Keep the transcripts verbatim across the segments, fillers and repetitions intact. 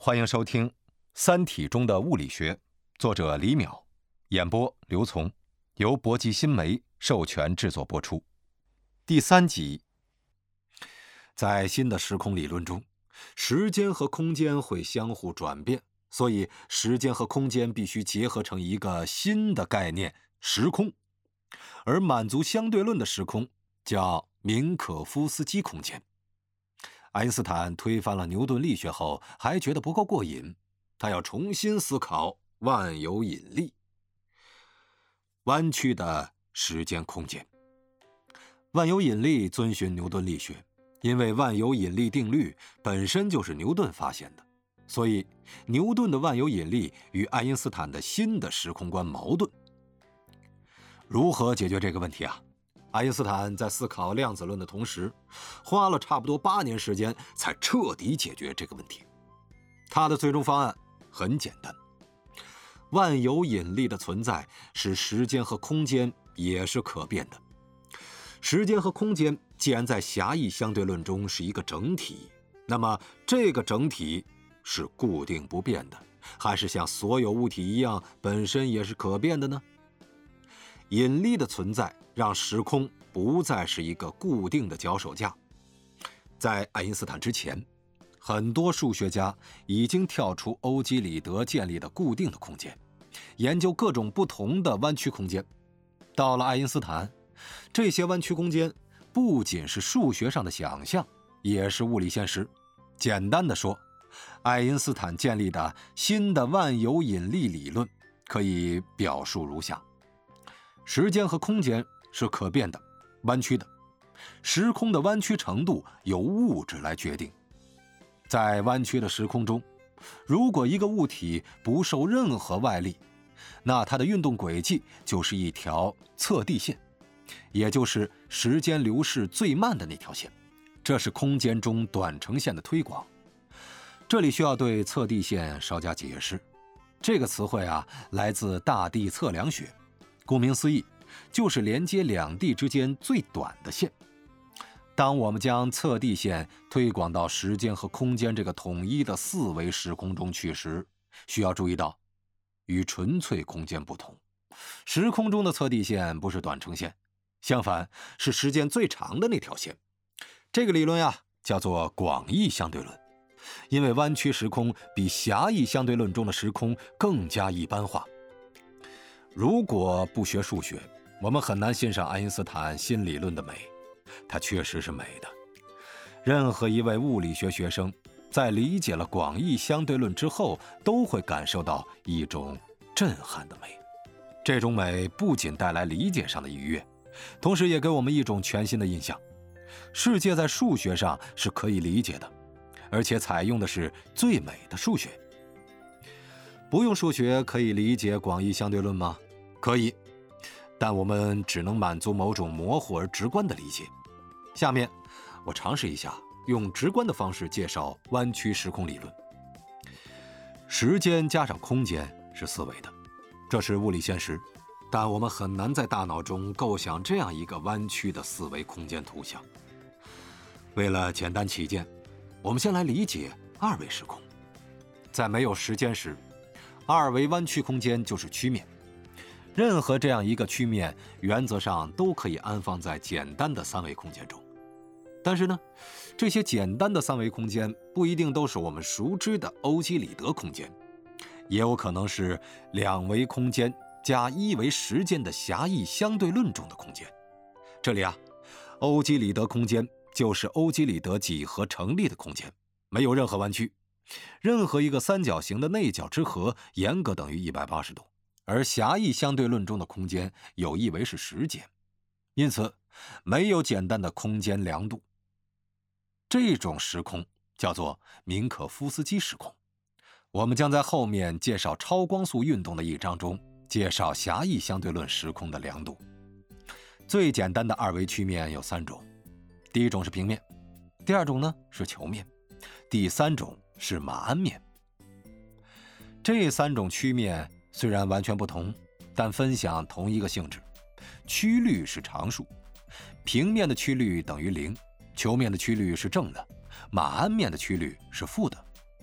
欢迎收听《三体》中的物理学，作者李淼，演播刘从，由博吉新媒授权制作播出。第三集，在新的时空理论中，时间和空间会相互转变，所以时间和空间必须结合成一个新的概念——时空。而满足相对论的时空叫明可夫斯基空间。爱因斯坦推翻了牛顿力学后，还觉得不够过瘾，他要重新思考万有引力。弯曲的时间空间。万有引力遵循牛顿力学，因为万有引力定律本身就是牛顿发现的，所以牛顿的万有引力与爱因斯坦的新的时空观矛盾。如何解决这个问题啊？爱因斯坦在思考量子论的同时，花了差不多八年时间才彻底解决这个问题。他的最终方案很简单：万有引力的存在使时间和空间也是可变的。时间和空间既然在狭义相对论中是一个整体，那么这个整体是固定不变的，还是像所有物体一样本身也是可变的呢？引力的存在让时空不再是一个固定的脚手架。在爱因斯坦之前，很多数学家已经跳出欧几里得建立的固定的空间，研究各种不同的弯曲空间。到了爱因斯坦，这些弯曲空间不仅是数学上的想象，也是物理现实。简单的说，爱因斯坦建立的新的万有引力理论可以表述如下：时间和空间是可变的、弯曲的，时空的弯曲程度由物质来决定。在弯曲的时空中，如果一个物体不受任何外力，那它的运动轨迹就是一条测地线，也就是时间流逝最慢的那条线。这是空间中短程线的推广。这里需要对测地线稍加解释。这个词汇啊，来自大地测量学。顾名思义，就是连接两地之间最短的线。当我们将测地线推广到时间和空间这个统一的四维时空中去时，需要注意到，与纯粹空间不同，时空中的测地线不是短程线，相反是时间最长的那条线。这个理论呀，叫做广义相对论，因为弯曲时空比狭义相对论中的时空更加一般化。如果不学数学，我们很难欣赏爱因斯坦新理论的美，它确实是美的。任何一位物理学学生在理解了广义相对论之后，都会感受到一种震撼的美。这种美不仅带来理解上的愉悦，同时也给我们一种全新的印象：世界在数学上是可以理解的，而且采用的是最美的数学。不用数学可以理解广义相对论吗？可以，但我们只能满足某种模糊而直观的理解。下面我尝试一下用直观的方式介绍弯曲时空理论。时间加上空间是四维的，这是物理现实，但我们很难在大脑中构想这样一个弯曲的四维空间图像。为了简单起见，我们先来理解二维时空。在没有时间时，二维弯曲空间就是曲面。任何这样一个曲面，原则上都可以安放在简单的三维空间中。但是呢，这些简单的三维空间不一定都是我们熟知的欧几里得空间，也有可能是两维空间加一维时间的狭义相对论中的空间。这里啊，欧几里得空间就是欧几里得几何成立的空间，没有任何弯曲。任何一个三角形的内角之和严格等于一百八十度。而狭义相对论中的空间有一维是时间，因此没有简单的空间量度。这种时空叫做明可夫斯基时空。我们将在后面介绍超光速运动的一章中介绍狭义相对论时空的量度。最简单的二维曲面有三种，第一种是平面，第二种呢是球面，第三种是马鞍面。这三种曲面虽然完全不同，但分享同一个性质，曲率是常数。平面的曲率等于零，球面的曲率是正的，马鞍面的曲率是负的。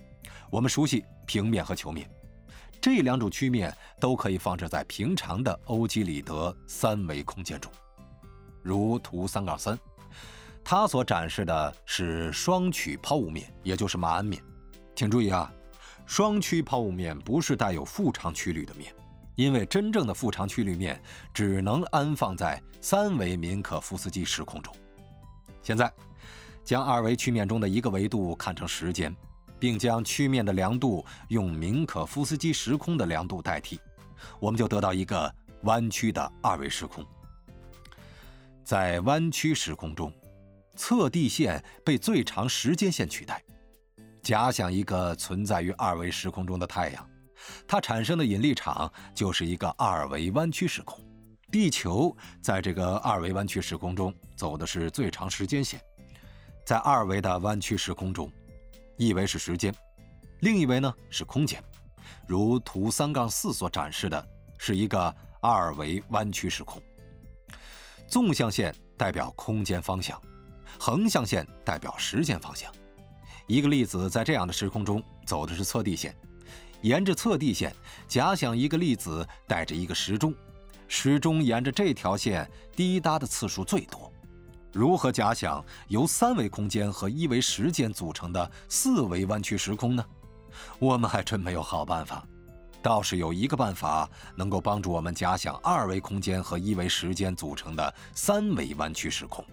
我们熟悉平面和球面，这两种曲面都可以放置在平常的欧几里得三维空间中。如图三杠三，它所展示的是双曲抛物面，也就是马鞍面。请注意啊，双曲抛物面不是带有负长曲率的面，因为真正的负长曲率面只能安放在三维民可夫斯基时空中。现在将二维曲面中的一个维度看成时间，并将曲面的量度用民可夫斯基时空的量度代替，我们就得到一个弯曲的二维时空。在弯曲时空中，测地线被最长时间线取代。假想一个存在于二维时空中的太阳，它产生的引力场就是一个二维弯曲时空。地球在这个二维弯曲时空中走的是最长时间线。在二维的弯曲时空中，一维是时间，另一维呢是空间。如图三杠四所展示的是一个二维弯曲时空。纵向线代表空间方向，横向线代表时间方向。一个粒子在这样的时空中走的是测地线，沿着测地线，假想一个粒子带着一个时钟，时钟沿着这条线滴答的次数最多。如何假想由三维空间和一维时间组成的四维弯曲时空呢？我们还真没有好办法。倒是有一个办法能够帮助我们假想二维空间和一维时间组成的三维弯曲时空。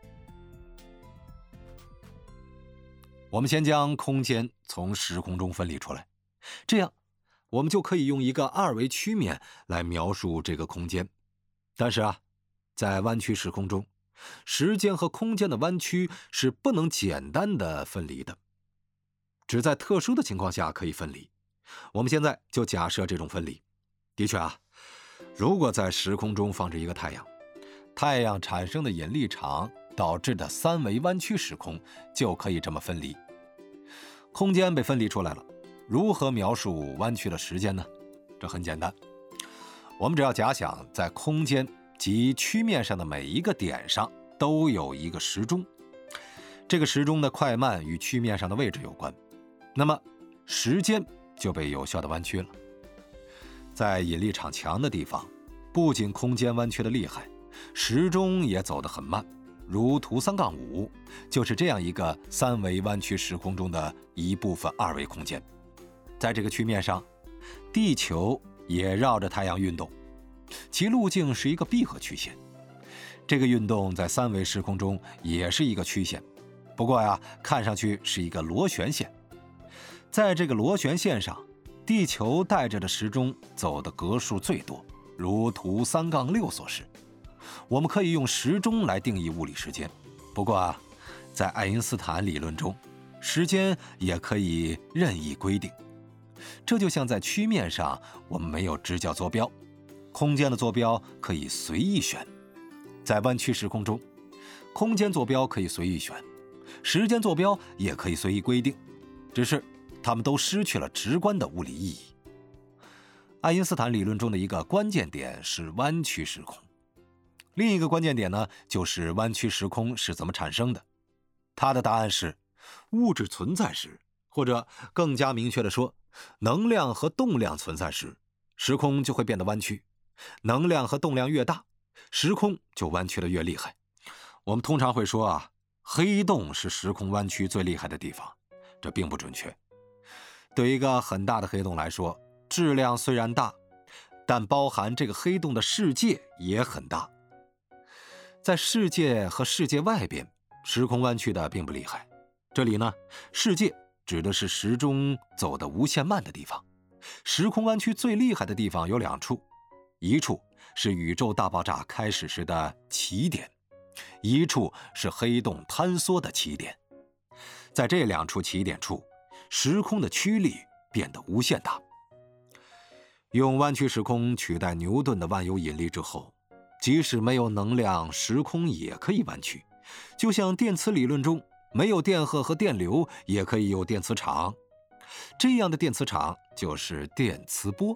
我们先将空间从时空中分离出来，这样我们就可以用一个二维曲面来描述这个空间。但是啊，在弯曲时空中，时间和空间的弯曲是不能简单的分离的，只在特殊的情况下可以分离。我们现在就假设这种分离。的确啊，如果在时空中放置一个太阳，太阳产生的引力场导致的三维弯曲时空就可以这么分离。空间被分离出来了，如何描述弯曲的时间呢？这很简单，我们只要假想在空间及曲面上的每一个点上都有一个时钟，这个时钟的快慢与曲面上的位置有关，那么时间就被有效的弯曲了。在引力场强的地方，不仅空间弯曲的厉害，时钟也走得很慢。如图三杠五，就是这样一个三维弯曲时空中的一部分二维空间。在这个曲面上，地球也绕着太阳运动，其路径是一个闭合曲线。这个运动在三维时空中也是一个曲线，不过呀，看上去是一个螺旋线。在这个螺旋线上，地球带着的时钟走的格数最多，如图三杠六所示。我们可以用时钟来定义物理时间，不过啊，在爱因斯坦理论中，时间也可以任意规定。这就像在曲面上，我们没有直角坐标，空间的坐标可以随意选。在弯曲时空中，空间坐标可以随意选，时间坐标也可以随意规定，只是它们都失去了直观的物理意义。爱因斯坦理论中的一个关键点是弯曲时空，另一个关键点呢，就是弯曲时空是怎么产生的。它的答案是，物质存在时，或者更加明确地说，能量和动量存在时，时空就会变得弯曲。能量和动量越大，时空就弯曲得越厉害。我们通常会说啊，黑洞是时空弯曲最厉害的地方，这并不准确。对一个很大的黑洞来说，质量虽然大，但包含这个黑洞的世界也很大。在世界和世界外边，时空弯曲的并不厉害。这里呢，世界指的是时钟走得无限慢的地方。时空弯曲最厉害的地方有两处，一处是宇宙大爆炸开始时的起点，一处是黑洞坍缩的起点。在这两处起点处，时空的曲率变得无限大。用弯曲时空取代牛顿的万有引力之后，即使没有能量，时空也可以弯曲。就像电磁理论中，没有电荷和电流也可以有电磁场。这样的电磁场就是电磁波。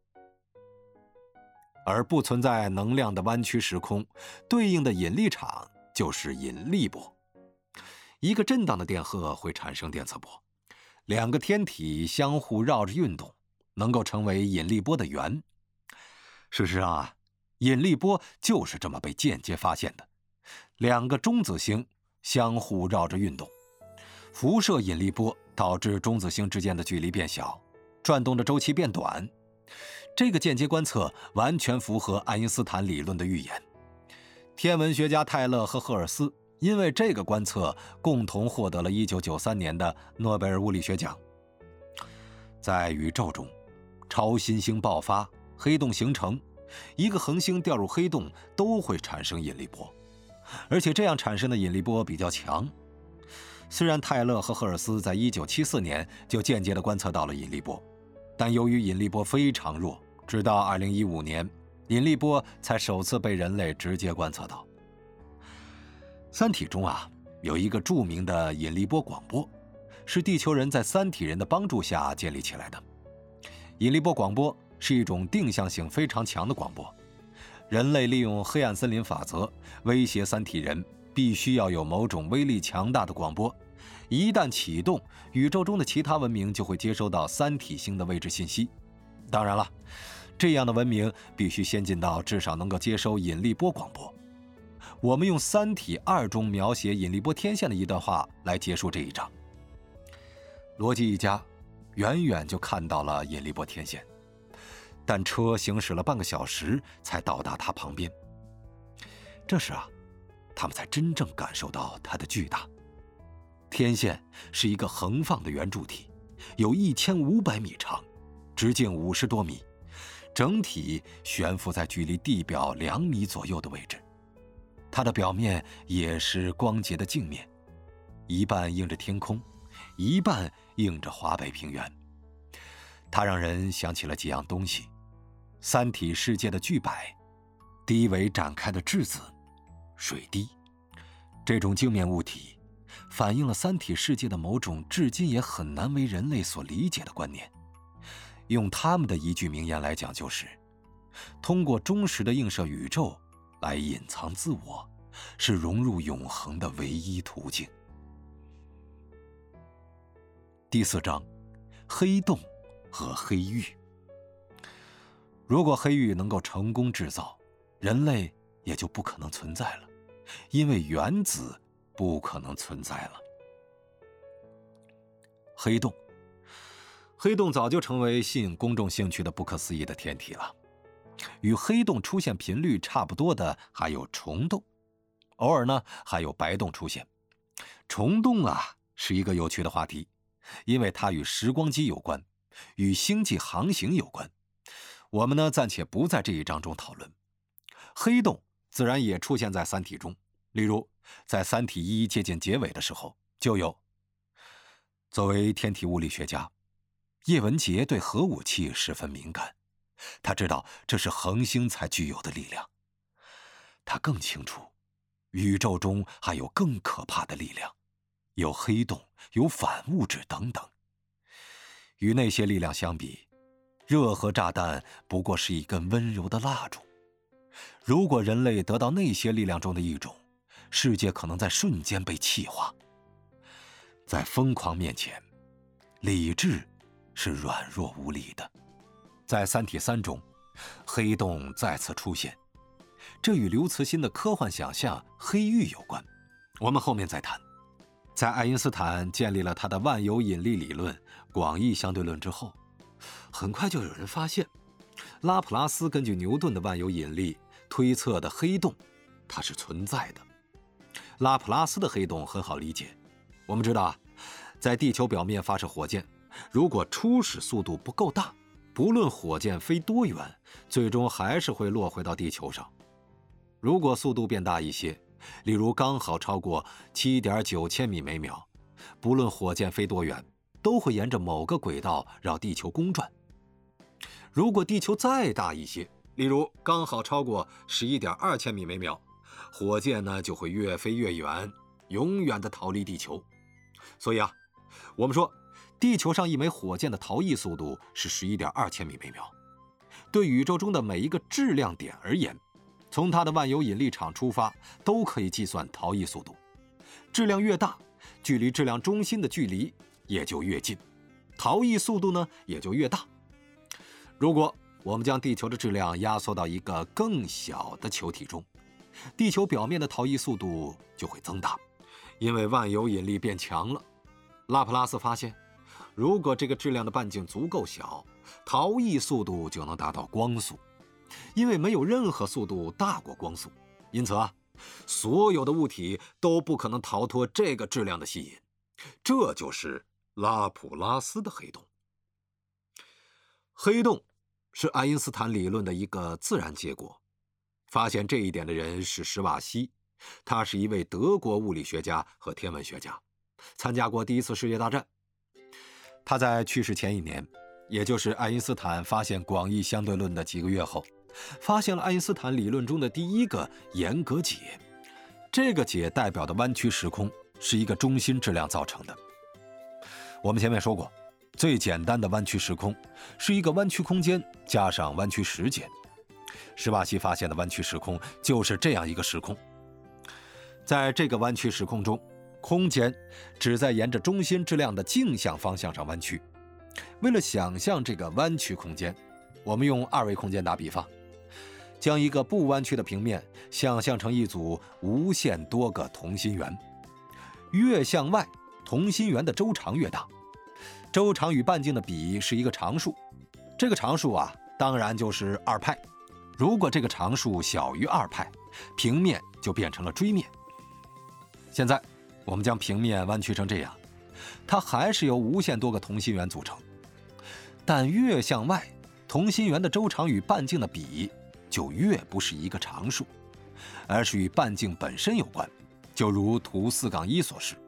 而不存在能量的弯曲时空，对应的引力场就是引力波。一个震荡的电荷会产生电磁波， 两个天体相互绕着运动，能够成为引力波的源。事实上啊，引力波就是这么被间接发现的。两个中子星相互绕着运动，辐射引力波导致中子星之间的距离变小，转动的周期变短。这个间接观测完全符合爱因斯坦理论的预言。天文学家泰勒和赫尔斯因为这个观测共同获得了一九九三年的诺贝尔物理学奖。在宇宙中，超新星爆发，黑洞形成，一个恒星掉入黑洞都会产生引力波，而且这样产生的引力波比较强。虽然泰勒和赫尔斯在一九七四年就间接地观测到了引力波，但由于引力波非常弱，直到二零一五年，引力波才首次被人类直接观测到。三体中啊，有一个著名的引力波广播，是地球人在三体人的帮助下建立起来的。引力波广播是一种定向性非常强的广播，人类利用黑暗森林法则威胁三体人必须要有某种威力强大的广播，一旦启动，宇宙中的其他文明就会接收到三体星的位置信息。当然了，这样的文明必须先进到至少能够接收引力波广播。我们用《三体二》中描写引力波天线的一段话来结束这一章。罗辑一家远远就看到了引力波天线，但车行驶了半个小时才到达它旁边。这时啊，他们才真正感受到它的巨大。天线是一个横放的圆柱体，有一千五百米长，直径五十多米，整体悬浮在距离地表两米左右的位置。它的表面也是光洁的镜面，一半映着天空，一半映着华北平原。它让人想起了几样东西：三体世界的巨柏，低维展开的质子，水滴。这种镜面物体反映了三体世界的某种至今也很难为人类所理解的观念。用他们的一句名言来讲，就是通过忠实的映射宇宙来隐藏自我，是融入永恒的唯一途径。第四章，黑洞和黑域。如果黑域能够成功制造，人类也就不可能存在了，因为原子不可能存在了。黑洞，黑洞早就成为吸引公众兴趣的不可思议的天体了。与黑洞出现频率差不多的还有虫洞，偶尔呢还有白洞出现。虫洞啊是一个有趣的话题，因为它与时光机有关，与星际航行有关。我们呢暂且不在这一章中讨论。黑洞自然也出现在三体中，例如在三体一接近结尾的时候就有。作为天体物理学家，叶文洁对核武器十分敏感，他知道这是恒星才具有的力量。他更清楚，宇宙中还有更可怕的力量，有黑洞，有反物质等等。与那些力量相比，热核炸弹不过是一根温柔的蜡烛。如果人类得到那些力量中的一种，世界可能在瞬间被气化。在疯狂面前，理智是软弱无力的。在《三体三》中，黑洞再次出现，这与刘慈欣的科幻想象黑域有关，我们后面再谈。在爱因斯坦建立了他的万有引力理论、广义相对论之后，很快就有人发现，拉普拉斯根据牛顿的万有引力推测的黑洞，它是存在的。拉普拉斯的黑洞很好理解，我们知道啊，在地球表面发射火箭，如果初始速度不够大，不论火箭飞多远，最终还是会落回到地球上。如果速度变大一些，例如刚好超过 七点九千米每秒，不论火箭飞多远，都会沿着某个轨道绕地球公转。如果地球再大一些，例如刚好超过 十一点二千米每秒，火箭呢就会越飞越远，永远的逃离地球。所以啊，我们说地球上一枚火箭的逃逸速度是 十一点二千米每秒。对宇宙中的每一个质量点而言，从它的万有引力场出发，都可以计算逃逸速度。质量越大，距离质量中心的距离也就越近。 逃逸速度呢也就越大。如果我们将地球的质量压缩到一个更小的球体中，地球表面的逃逸速度就会增大，因为万有引力变强了。拉普拉斯发现，如果这个质量的半径足够小，逃逸速度就能达到光速，因为没有任何速度大过光速，因此啊，所有的物体都不可能逃脱这个质量的吸引。这就是拉普拉斯的黑洞。黑洞是爱因斯坦理论的一个自然结果。发现这一点的人是史瓦西，他是一位德国物理学家和天文学家，参加过第一次世界大战。他在去世前一年，也就是爱因斯坦发现广义相对论的几个月后，发现了爱因斯坦理论中的第一个严格解。这个解代表的弯曲时空是一个中心质量造成的。我们前面说过，最简单的弯曲时空是一个弯曲空间加上弯曲时间。史瓦西发现的弯曲时空就是这样一个时空。在这个弯曲时空中，空间只在沿着中心质量的径向方向上弯曲。为了想象这个弯曲空间，我们用二维空间打比方，将一个不弯曲的平面想象成一组无限多个同心圆，越向外，同心圆的周长越大。周长与半径的比是一个常数，这个常数啊，当然就是二派。如果这个常数小于二派，平面就变成了锥面。现在我们将平面弯曲成这样，它还是由无限多个同心圆组成，但越向外，同心圆的周长与半径的比就越不是一个常数，而是与半径本身有关，就如图四杠一所示。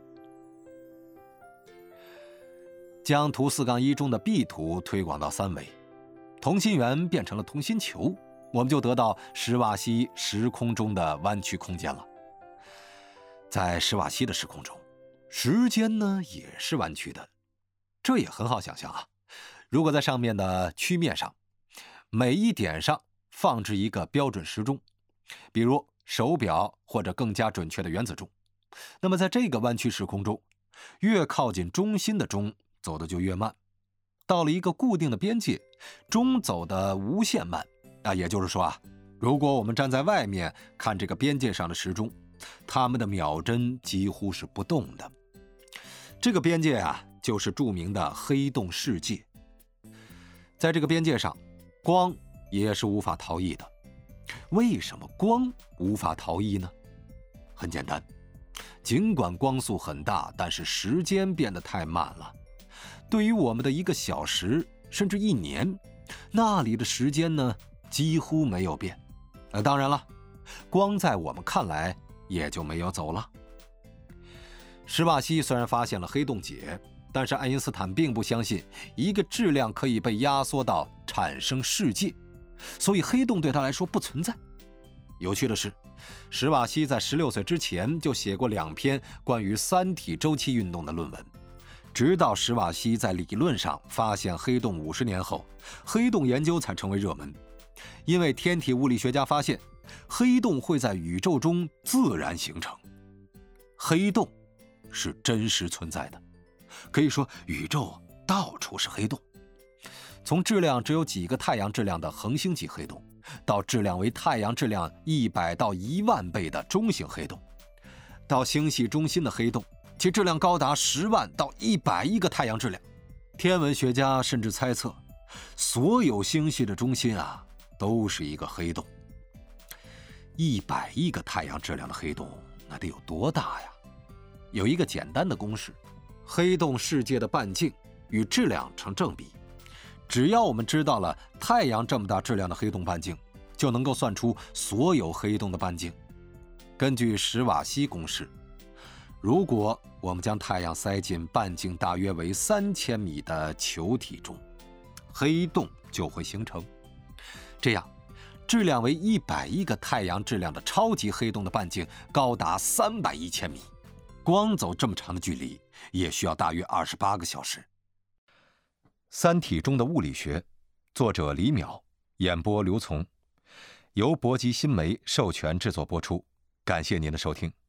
将图四杠一中的 B 图推广到三维，同心圆变成了同心球，我们就得到史瓦西时空中的弯曲空间了。在史瓦西的时空中，时间呢也是弯曲的，这也很好想象啊。如果在上面的曲面上，每一点上放置一个标准时钟，比如手表或者更加准确的原子钟，那么在这个弯曲时空中，越靠近中心的钟走的就越慢，到了一个固定的边界，钟走的无限慢啊，也就是说啊，如果我们站在外面看这个边界上的时钟，它们的秒针几乎是不动的。这个边界啊，就是著名的黑洞世界。在这个边界上，光也是无法逃逸的。为什么光无法逃逸呢？很简单，尽管光速很大，但是时间变得太慢了。对于我们的一个小时甚至一年，那里的时间呢几乎没有变。呃，当然了，光在我们看来也就没有走了。史瓦西虽然发现了黑洞解，但是爱因斯坦并不相信一个质量可以被压缩到产生世界，所以黑洞对他来说不存在。有趣的是，史瓦西在十六岁之前就写过两篇关于三体周期运动的论文。直到史瓦西在理论上发现黑洞五十年后，黑洞研究才成为热门。因为天体物理学家发现，黑洞会在宇宙中自然形成。黑洞是真实存在的，可以说宇宙到处是黑洞。从质量只有几个太阳质量的恒星级黑洞，到质量为太阳质量一百到一万倍的中型黑洞，到星系中心的黑洞，其质量高达十万到一百亿个太阳质量。天文学家甚至猜测，所有星系的中心啊，都是一个黑洞。一百亿个太阳质量的黑洞，那得有多大呀？有一个简单的公式，黑洞世界的半径与质量成正比。只要我们知道了太阳这么大质量的黑洞半径，就能够算出所有黑洞的半径。根据史瓦西公式，如果我们将太阳塞进半径大约为三千米的球体中，黑洞就会形成。这样，质量为一百亿个太阳质量的超级黑洞的半径高达三百亿千米，光走这么长的距离也需要大约二十八个小时。《三体》中的物理学，作者李淼，演播刘从，由博吉新媒授权制作播出。感谢您的收听。